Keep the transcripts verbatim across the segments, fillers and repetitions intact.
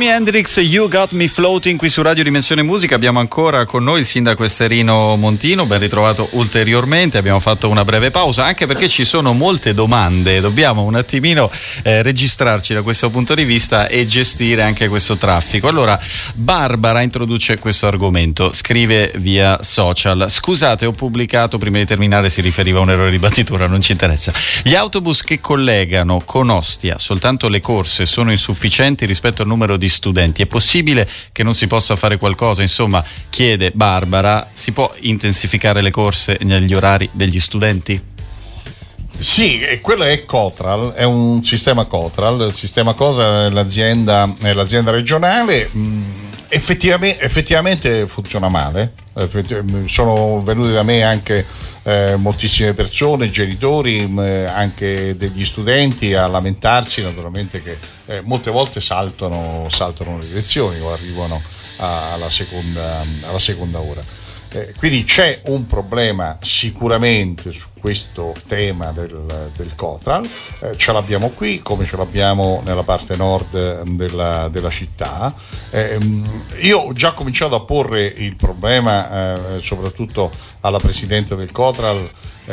Jimi Hendrix, You Got Me Floating, qui su Radio Dimensione Musica. Abbiamo ancora con noi il sindaco Esterino Montino, ben ritrovato ulteriormente. Abbiamo fatto una breve pausa anche perché ci sono molte domande, dobbiamo un attimino eh, registrarci da questo punto di vista e gestire anche questo traffico. Allora, Barbara introduce questo argomento, scrive via social: scusate, ho pubblicato, prima di terminare si riferiva a un errore di battitura, non ci interessa. Gli autobus che collegano con Ostia, soltanto le corse, sono insufficienti rispetto al numero di studenti. È possibile che non si possa fare qualcosa? Insomma, chiede Barbara, si può intensificare le corse negli orari degli studenti? Sì, quello è Cotral, è un sistema Cotral. Il sistema Cotral è l'azienda, è l'azienda regionale. Effettivamente, effettivamente funziona male. Sono venute da me anche eh, moltissime persone, genitori, eh, anche degli studenti, a lamentarsi naturalmente che eh, molte volte saltano, saltano le lezioni o arrivano a, alla, seconda, alla seconda ora. Eh, quindi c'è un problema sicuramente su questo tema del, del Cotral, eh, ce l'abbiamo qui come ce l'abbiamo nella parte nord della, della città. Eh, io ho già cominciato a porre il problema eh, soprattutto alla presidente del Cotral,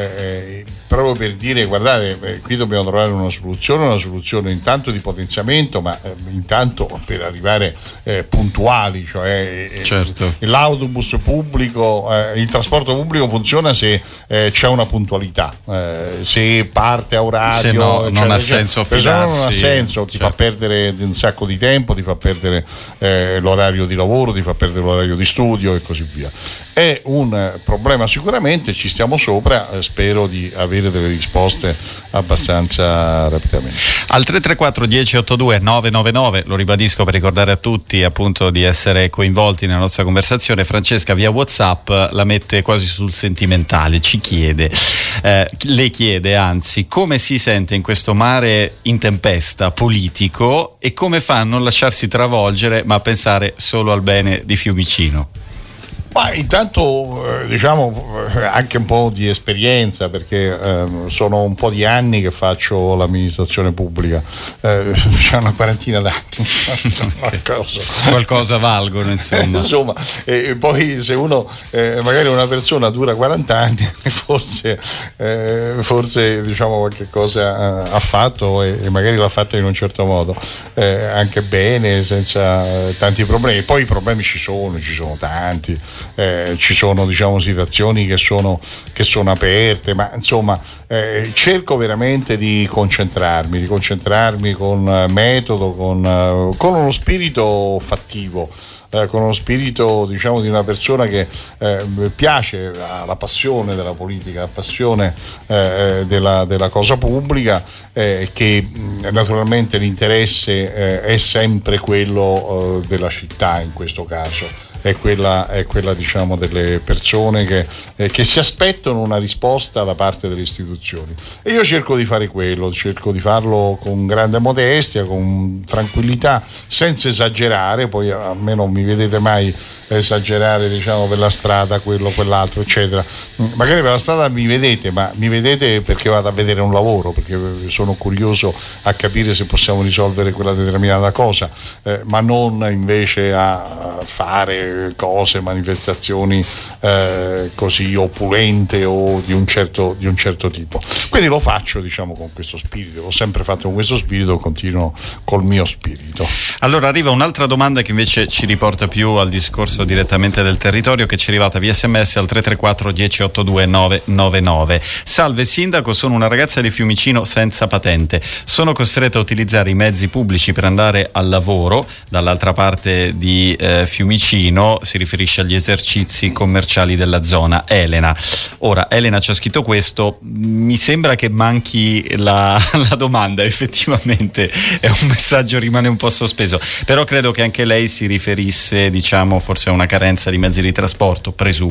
eh, proprio per dire: guardate, eh, qui dobbiamo trovare una soluzione, una soluzione intanto di potenziamento, ma eh, intanto per arrivare eh, puntuali, cioè eh, certo. L'autobus pubblico, eh, il trasporto pubblico funziona se eh, c'è una puntualità. Eh, se parte a orario, se no, eccetera, non ha eccetera, senso affidarsi, non ha senso, ti certo. fa perdere un sacco di tempo, ti fa perdere eh, l'orario di lavoro, ti fa perdere l'orario di studio e così via. È un problema sicuramente, ci stiamo sopra, eh, spero di avere delle risposte abbastanza rapidamente. Al tre tre quattro dieci ottantadue novecentonovantanove, lo ribadisco per ricordare a tutti appunto di essere coinvolti nella nostra conversazione. Francesca via WhatsApp la mette quasi sul sentimentale, ci chiede eh, le chiede anzi come si sente in questo mare in tempesta politico e come fa a non lasciarsi travolgere ma a pensare solo al bene di Fiumicino. Ma intanto eh, diciamo anche un po' di esperienza, perché eh, sono un po' di anni che faccio l'amministrazione pubblica, eh, c'è una quarantina d'anni. Qualcosa. Qualcosa valgono insomma. Insomma, e poi se uno eh, magari una persona dura quaranta anni, forse eh, forse diciamo qualche cosa ha fatto e, e magari l'ha fatta in un certo modo, eh, anche bene, senza eh, tanti problemi. Poi i problemi ci sono, ci sono tanti. Eh, ci sono diciamo situazioni che sono, che sono aperte, ma insomma eh, cerco veramente di concentrarmi, di concentrarmi con metodo, con, uh, con uno spirito fattivo. Eh, con uno spirito diciamo di una persona che eh, piace, ha la passione della politica, la passione eh, della, della cosa pubblica, eh, che mh, naturalmente l'interesse eh, è sempre quello eh, della città, in questo caso è quella, è quella diciamo delle persone che, eh, che si aspettano una risposta da parte delle istituzioni, e io cerco di fare quello, cerco di farlo con grande modestia, con tranquillità, senza esagerare. Poi a me non mi vedete mai esagerare diciamo per la strada, quello, quell'altro eccetera. Magari per la strada mi vedete, ma mi vedete perché vado a vedere un lavoro, perché sono curioso a capire se possiamo risolvere quella determinata cosa, eh, ma non invece a fare cose, manifestazioni eh, così opulente o di un certo di un certo tipo. Quindi lo faccio diciamo con questo spirito, l'ho sempre fatto con questo spirito, continuo col mio spirito. Allora arriva un'altra domanda che invece ci riporta più al discorso direttamente del territorio, che ci è arrivata via sms al tre tre quattro dieci ottantadue novecentonovantanove. Salve sindaco, sono una ragazza di Fiumicino senza patente, sono costretta a utilizzare i mezzi pubblici per andare al lavoro dall'altra parte di eh, Fiumicino, si riferisce agli esercizi commerciali della zona. Elena. Ora Elena ci ha scritto questo, mi sembra che manchi la, la domanda, effettivamente è un messaggio, rimane un po' sospeso, però credo che anche lei si riferisse diciamo forse a una carenza di mezzi di trasporto, presumo.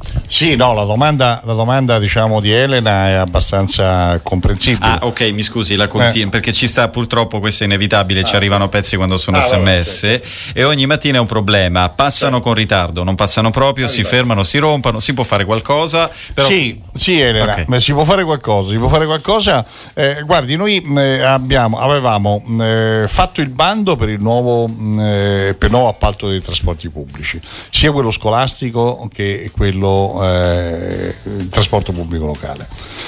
Sì, no, la domanda, la domanda diciamo di Elena è abbastanza comprensibile. Ah, ok, mi scusi, la continuo, eh. perché ci sta purtroppo, questo è inevitabile, ah, ci arrivano pezzi quando sono ah, sms vabbè, e ogni mattina è un problema, passano sì. con ritardo, non passano proprio, ah, si vabbè. fermano, si rompono, si può fare qualcosa? Però... Sì, sì Elena, okay. si può fare qualcosa, si può fare qualcosa. Eh, guardi, noi eh, abbiamo, avevamo eh, fatto il bando per il nuovo, eh, per il nuovo appalto dei trasporti pubblici, sia quello scolastico che quello Eh, il trasporto pubblico locale,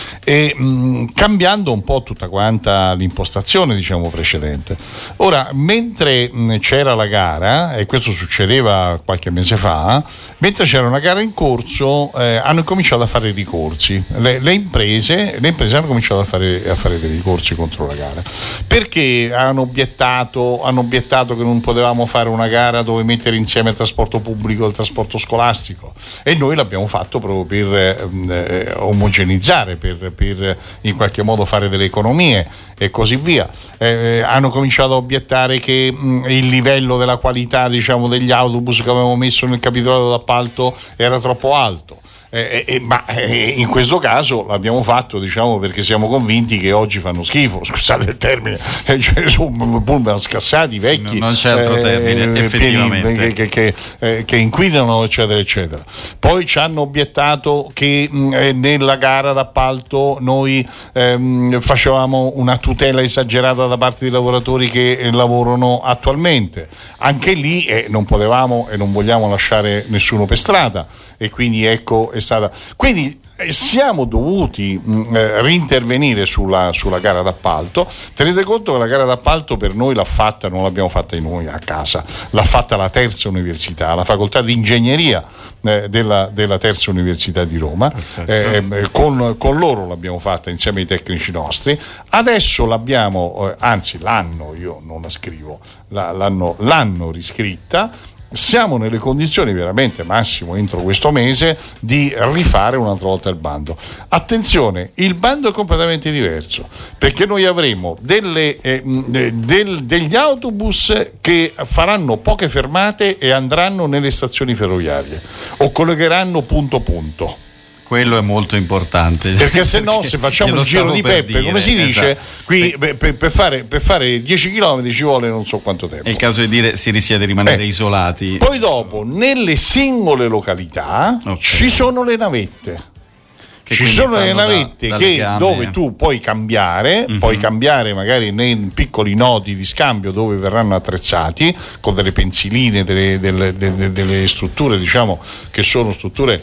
e mh, cambiando un po' tutta quanta l'impostazione diciamo precedente. Ora, mentre mh, c'era la gara, e questo succedeva qualche mese fa, mentre c'era una gara in corso eh, hanno cominciato a fare ricorsi, le, le, imprese, le imprese hanno cominciato a fare, a fare dei ricorsi contro la gara, perché hanno obiettato, hanno obiettato che non potevamo fare una gara dove mettere insieme il trasporto pubblico e il trasporto scolastico, e noi l'abbiamo fatto proprio per eh, omogenizzare, per, per in qualche modo fare delle economie e così via. Eh, hanno cominciato a obiettare che mh, il livello della qualità diciamo degli autobus che avevamo messo nel capitolato d'appalto era troppo alto. Eh, eh, ma eh, in questo caso l'abbiamo fatto diciamo perché siamo convinti che oggi fanno schifo, scusate il termine, eh, cioè sono pullman scassati, vecchi, sì, non c'è altro termine, eh, effettivamente pieni, che, che, che, che inquinano eccetera eccetera. Poi ci hanno obiettato che mh, nella gara d'appalto noi ehm, facevamo una tutela esagerata da parte dei lavoratori che lavorano attualmente, anche lì eh, non potevamo e non vogliamo lasciare nessuno per strada, e quindi ecco è stata, quindi siamo dovuti mh, eh, rintervenire sulla, sulla gara d'appalto. Tenete conto che la gara d'appalto per noi l'ha fatta, non l'abbiamo fatta noi a casa, l'ha fatta la terza università, la facoltà di ingegneria eh, della, della terza università di Roma, eh, con, con loro l'abbiamo fatta insieme ai tecnici nostri. Adesso l'abbiamo, eh, anzi l'anno, io non la scrivo, la, l'anno, l'anno riscritta. Siamo nelle condizioni veramente massimo entro questo mese di rifare un'altra volta il bando. Attenzione, il bando è completamente diverso, perché noi avremo delle, eh, del, degli autobus che faranno poche fermate e andranno nelle stazioni ferroviarie o collegheranno punto punto. Quello è molto importante, perché se no, se facciamo il giro di Peppe, dire, come si dice, esatto. qui per, per, fare, per fare dieci chilometri ci vuole non so quanto tempo. È il caso di dire si rischia di rimanere eh. isolati. Poi dopo, nelle singole località okay. ci sono le navette. Che ci sono le navette da, che gambe, dove eh. tu puoi cambiare, mm-hmm. puoi cambiare magari nei piccoli nodi di scambio dove verranno attrezzati con delle pensiline, delle, delle, delle, delle strutture diciamo che sono strutture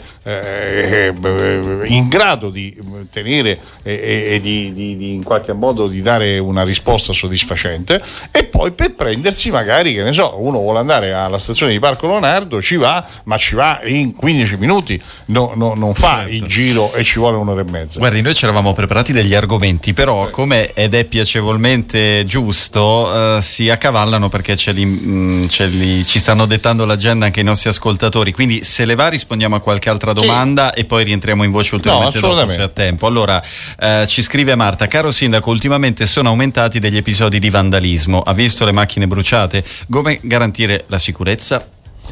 eh, in grado di tenere e, e di, di, di in qualche modo di dare una risposta soddisfacente, e poi per prendersi magari, che ne so, uno vuole andare alla stazione di Parco Leonardo, ci va, ma ci va in quindici minuti, no, no, non fa certo. il giro e ci vuole un'ora e mezza. Guardi, noi ci eravamo preparati degli argomenti, però come ed è piacevolmente giusto, eh, si accavallano perché ce li, mh, ce li, ci stanno dettando l'agenda anche i nostri ascoltatori, quindi se le va rispondiamo a qualche altra domanda sì. e poi rientriamo in voce ulteriormente no, dopo se ha tempo. Allora, eh, ci scrive Marta: caro sindaco, ultimamente sono aumentati degli episodi di vandalismo, ha visto le macchine bruciate, come garantire la sicurezza?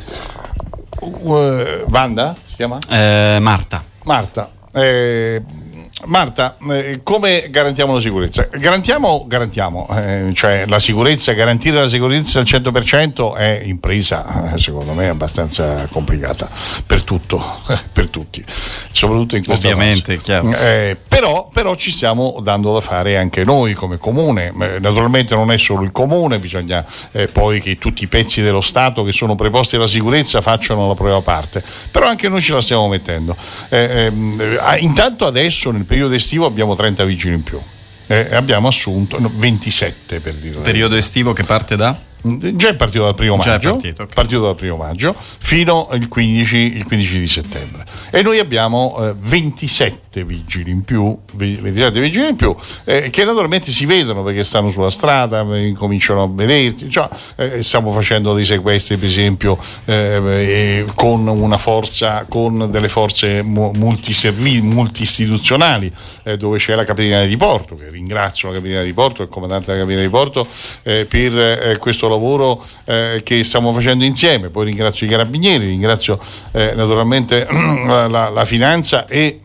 Uh, Vanda si chiama? Eh, Marta. Marta. Eh, Marta, eh, come garantiamo la sicurezza? Garantiamo, garantiamo, eh, cioè la sicurezza, garantire la sicurezza al cento per cento è impresa, eh, secondo me, abbastanza complicata per tutto, eh, per tutti, soprattutto in questa ovviamente, chiaro. Eh, però, però ci stiamo dando da fare anche noi come comune. Eh, naturalmente non è solo il comune, bisogna eh, poi che tutti i pezzi dello Stato che sono preposti alla sicurezza facciano la propria parte, però anche noi ce la stiamo mettendo. Eh, eh, intanto adesso nel periodo estivo abbiamo trenta vigili in più, eh, abbiamo assunto no, ventisette per dire. Periodo estivo che parte da? Già è partito dal primo Già maggio, è partito, okay. partito dal primo maggio fino al quindici, il quindici di settembre, e noi abbiamo eh, ventisette vigili in più, ventisette vigili in più eh, che naturalmente si vedono perché stanno sulla strada, cominciano a vedersi, cioè, eh, stiamo facendo dei sequestri per esempio eh, con una forza, con delle forze multiservi, multiistituzionali eh, dove c'è la Capitaneria di Porto, che ringrazio la Capitaneria di Porto, il comandante della Capitaneria di Porto eh, per eh, questo lavoro lavoro eh, che stiamo facendo insieme. Poi ringrazio i carabinieri, ringrazio eh, naturalmente la, la, la finanza e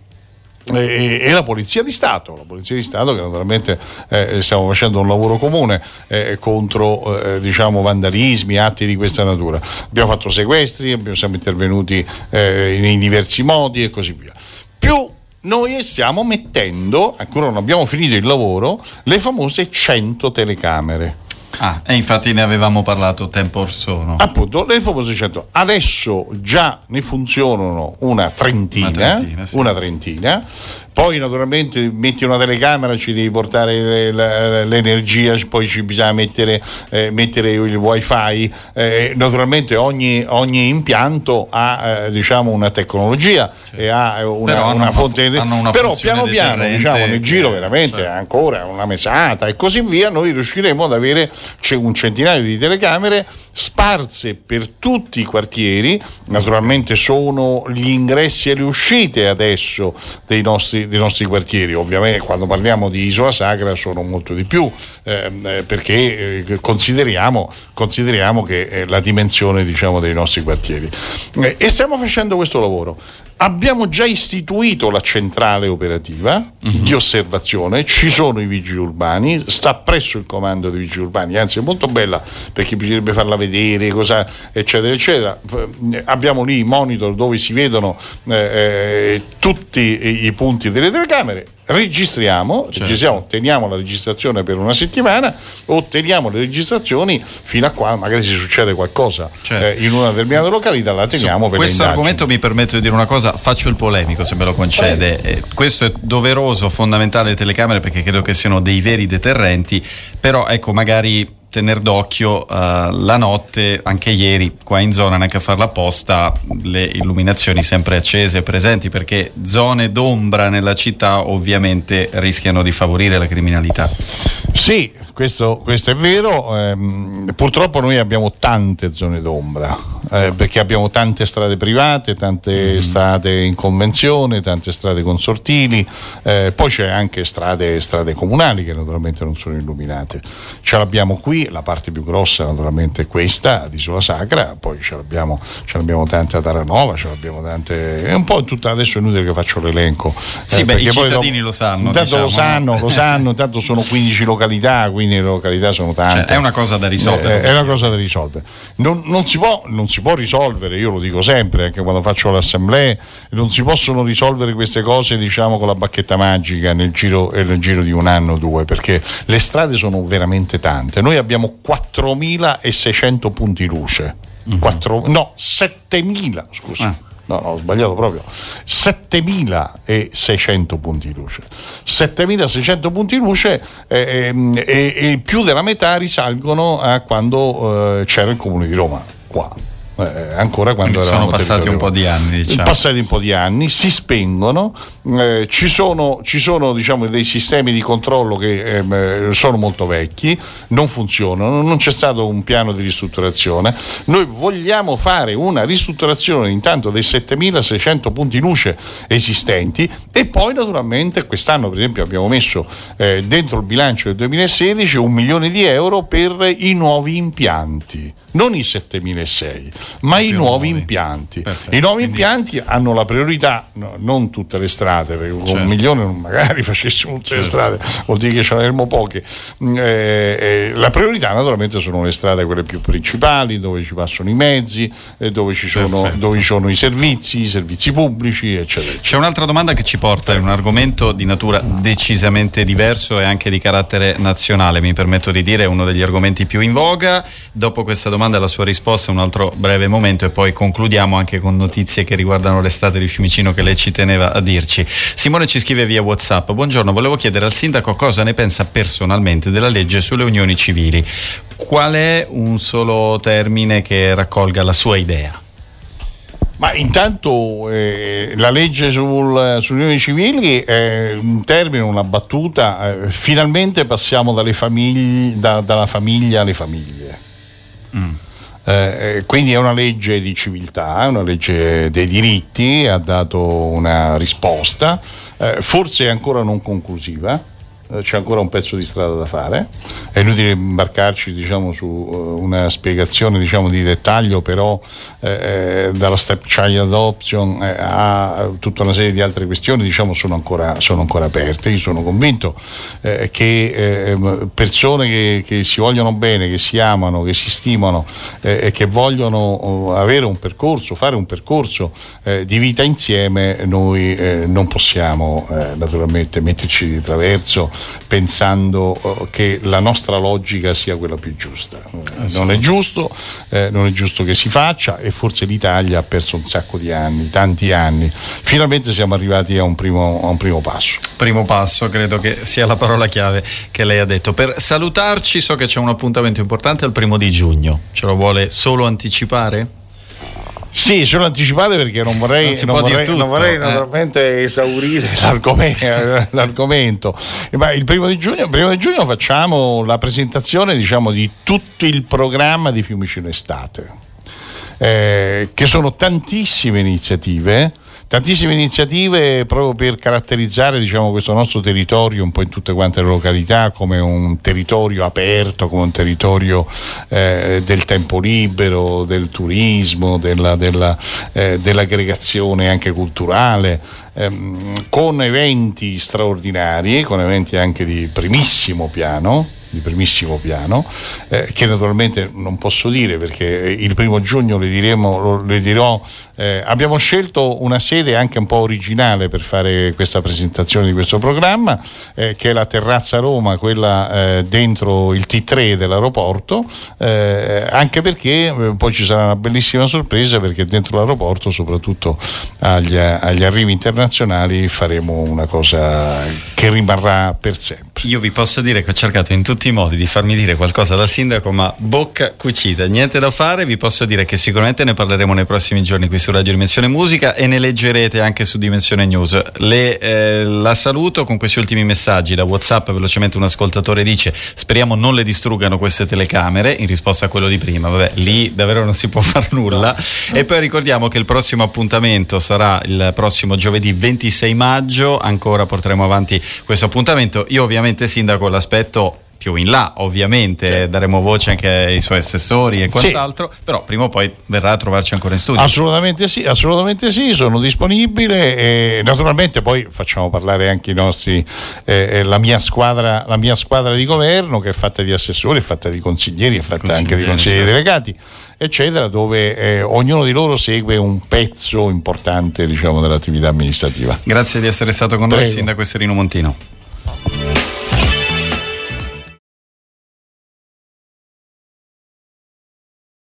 E, e la Polizia di Stato, la Polizia di Stato che naturalmente eh, stiamo facendo un lavoro comune eh, contro eh, diciamo vandalismi, atti di questa natura. Abbiamo fatto sequestri, abbiamo, siamo intervenuti eh, in, in diversi modi e così via. Più noi stiamo mettendo, ancora non abbiamo finito il lavoro, le famose cento telecamere. Ah, e infatti ne avevamo parlato tempo or sono. Appunto, le famose cento. Adesso già ne funzionano una trentina, una trentina, sì. una trentina. Poi naturalmente metti una telecamera, ci devi portare l'energia, poi ci bisogna mettere, eh, mettere il wifi, eh, naturalmente ogni, ogni impianto ha eh, diciamo una tecnologia, certo. e ha una, però una fonte una, hanno una però piano piano diciamo nel giro veramente certo. ancora una mesata e così via noi riusciremo ad avere c'è un centinaio di telecamere sparse per tutti i quartieri. Naturalmente sono gli ingressi e le uscite adesso dei nostri, dei nostri quartieri, ovviamente quando parliamo di Isola Sacra sono molto di più eh, perché eh, consideriamo, consideriamo che è la dimensione diciamo dei nostri quartieri eh, e stiamo facendo questo lavoro. Abbiamo già istituito la centrale operativa uh-huh. di osservazione, ci sono i vigili urbani, sta presso il comando dei vigili urbani, anzi è molto bella perché bisognerebbe farla vedere, cosa, eccetera, eccetera. Abbiamo lì i monitor dove si vedono eh, tutti i punti delle telecamere. Registriamo, certo. registriamo, otteniamo la registrazione per una settimana, otteniamo le registrazioni fino a quando magari si succede qualcosa certo. eh, in una determinata località, la teniamo Su per questo argomento mi permetto di dire una cosa, faccio il polemico se me lo concede. Eh. Eh, questo è doveroso, fondamentale le telecamere perché credo che siano dei veri deterrenti, però ecco magari tener d'occhio uh, la notte, anche ieri qua in zona, neanche a farla apposta, le illuminazioni sempre accese e presenti perché zone d'ombra nella città ovviamente rischiano di favorire la criminalità. Sì, questo, questo è vero, ehm, purtroppo noi abbiamo tante zone d'ombra eh, perché abbiamo tante strade private, tante mm. strade in convenzione, tante strade consortili, eh, poi c'è anche strade, strade comunali che naturalmente non sono illuminate. Ce l'abbiamo qui, la parte più grossa naturalmente è questa di Isola Sacra, poi ce l'abbiamo, ce l'abbiamo tante a Taranova, ce l'abbiamo tante, è un po' tutta, adesso è inutile che faccio l'elenco. Sì, eh, beh, i cittadini dopo, lo sanno. Intanto diciamo. lo sanno, lo sanno, intanto sono quindici località, quindi le località sono tante. Cioè, è una cosa da risolvere. Eh, è una cosa da risolvere. Non, non, si può, non si può risolvere, io lo dico sempre, anche quando faccio l'assemblea, non si possono risolvere queste cose diciamo con la bacchetta magica nel giro, nel giro di un anno o due, perché le strade sono veramente tante. Noi abbiamo quattromilaseicento punti luce, uh-huh. quattro, no, settemila, scusa. Ah. No, no, ho sbagliato proprio. settemilaseicento punti luce. settemilaseicento punti luce eh, eh, e, e più della metà risalgono a quando eh, c'era il Comune di Roma, qua. Eh, ancora quando sono passati un po' di anni, diciamo. passati un po' di anni, si spengono, eh, ci sono, ci sono diciamo dei sistemi di controllo che eh, sono molto vecchi, non funzionano, non c'è stato un piano di ristrutturazione. Noi vogliamo fare una ristrutturazione intanto dei settemilaseicento punti luce esistenti e poi naturalmente quest'anno per esempio abbiamo messo eh, dentro il bilancio del duemilasedici un milione di euro per i nuovi impianti, non i settemilaseicento ma i nuovi, nuovi impianti. Perfetto. I nuovi Quindi... impianti hanno la priorità, no, non tutte le strade, perché con certo. un milione magari facessimo tutte certo. le strade, vuol dire che ce ne avremmo poche. Eh, eh, la priorità naturalmente sono le strade quelle più principali, dove ci passano i mezzi, eh, dove ci sono, dove ci sono i servizi, i servizi pubblici, eccetera, eccetera. C'è un'altra domanda che ci porta in un argomento di natura decisamente diverso e anche di carattere nazionale, mi permetto di dire, è uno degli argomenti più in voga. Dopo questa domanda e la sua risposta un altro breve momento e poi concludiamo anche con notizie che riguardano l'estate di Fiumicino che lei ci teneva a dirci. Simone ci scrive via WhatsApp: buongiorno, volevo chiedere al sindaco cosa ne pensa personalmente della legge sulle unioni civili. Qual è un solo termine che raccolga la sua idea? Ma intanto eh, la legge sul, sulle unioni civili è un termine, una battuta, eh, finalmente passiamo dalle famiglie, da, dalla famiglia alle famiglie. Mm. Eh, quindi è una legge di civiltà, è una legge dei diritti, ha dato una risposta, eh, forse ancora non conclusiva, c'è ancora un pezzo di strada da fare, è inutile imbarcarci diciamo su una spiegazione diciamo di dettaglio, però eh, dalla step child adoption eh, a tutta una serie di altre questioni diciamo sono ancora, sono ancora aperte. Io sono convinto eh, che eh, persone che, che si vogliono bene, che si amano, che si stimano eh, e che vogliono avere un percorso, fare un percorso eh, di vita insieme, noi eh, non possiamo eh, naturalmente metterci di traverso pensando uh, che la nostra logica sia quella più giusta. Eh, non è giusto, eh, non è giusto che si faccia, e forse l'Italia ha perso un sacco di anni, tanti anni. Finalmente siamo arrivati a un primo, a un primo passo. Primo passo, credo che sia la parola chiave che lei ha detto. Per salutarci, so che c'è un appuntamento importante al primo di giugno. Ce lo vuole solo anticipare? Sì, solo anticipare perché non vorrei, non non vorrei, non vorrei eh. naturalmente esaurire l'argomento, l'argomento. Ma il primo di giugno, primo di giugno facciamo la presentazione diciamo di tutto il programma di Fiumicino Estate, eh, che sono tantissime iniziative. Tantissime iniziative proprio per caratterizzare diciamo, questo nostro territorio un po' in tutte quante le località come un territorio aperto, come un territorio eh, del tempo libero, del turismo, della, della, eh, dell'aggregazione anche culturale, ehm, con eventi straordinari, con eventi anche di primissimo piano. di primissimo piano, eh, che naturalmente non posso dire perché il primo giugno le diremo, le dirò, eh, abbiamo scelto una sede anche un po' originale per fare questa presentazione di questo programma, eh, che è la Terrazza Roma, quella eh, dentro il T tre dell'aeroporto, eh, anche perché eh, poi ci sarà una bellissima sorpresa, perché dentro l'aeroporto, soprattutto agli, agli arrivi internazionali, faremo una cosa che rimarrà per sempre. Io vi posso dire che ho cercato in tutti i modi di farmi dire qualcosa dal sindaco, ma bocca cucita, niente da fare. Vi posso dire che sicuramente ne parleremo nei prossimi giorni qui su Radio Dimensione Musica e ne leggerete anche su Dimensione News. Le, eh, la saluto con questi ultimi messaggi da WhatsApp. Velocemente un ascoltatore dice: speriamo non le distruggano queste telecamere, in risposta a quello di prima. Vabbè, lì davvero non si può far nulla. E poi ricordiamo che il prossimo appuntamento sarà il prossimo giovedì ventisei maggio, ancora porteremo avanti questo appuntamento. Io ovviamente, sindaco, l'aspetto più in là, ovviamente, sì. Daremo voce anche ai suoi assessori e quant'altro, sì. Però prima o poi verrà a trovarci ancora in studio. Assolutamente sì, assolutamente sì, sono disponibile e naturalmente poi facciamo parlare anche i nostri, eh, la mia squadra, la mia squadra di sì. governo, che è fatta di assessori, è fatta di consiglieri, è fatta anche di consiglieri sì. delegati, eccetera, dove eh, ognuno di loro segue un pezzo importante, diciamo, dell'attività amministrativa. Grazie di essere stato con Prego. noi, sindaco Serino Montino.